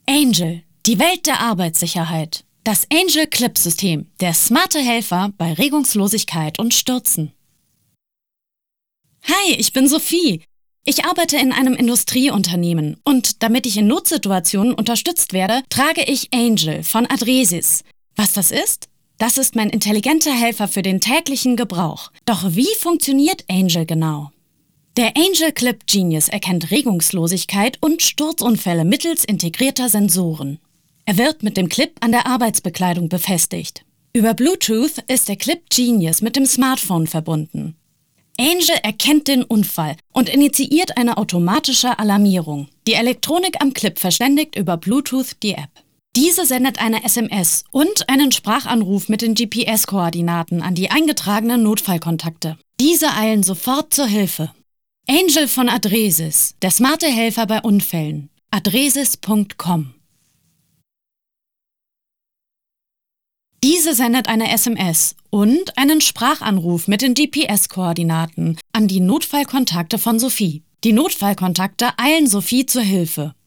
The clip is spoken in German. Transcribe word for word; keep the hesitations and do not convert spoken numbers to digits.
Angel, die Welt der Arbeitssicherheit. Das Angel Clip-System, der smarte Helfer bei Regungslosigkeit und Stürzen. Hi, ich bin Sophie. Ich arbeite in einem Industrieunternehmen und damit ich in Notsituationen unterstützt werde, trage ich Angel von Adresys. Was das ist? Das ist mein intelligenter Helfer für den täglichen Gebrauch. Doch wie funktioniert Angel genau? Der Angel Clip Genius erkennt Regungslosigkeit und Sturzunfälle mittels integrierter Sensoren. Er wird mit dem Clip an der Arbeitsbekleidung befestigt. Über Bluetooth ist der Clip Genius mit dem Smartphone verbunden. Angel erkennt den Unfall und initiiert eine automatische Alarmierung. Die Elektronik am Clip verständigt über Bluetooth die App. Diese sendet eine S M S und einen Sprachanruf mit den G P S-Koordinaten an die eingetragenen Notfallkontakte. Diese eilen sofort zur Hilfe. Angel von Adresys, der smarte Helfer bei Unfällen. adresys punkt com. Diese sendet eine S M S und einen Sprachanruf mit den G P S-Koordinaten an die Notfallkontakte von Sophie. Die Notfallkontakte eilen Sophie zur Hilfe.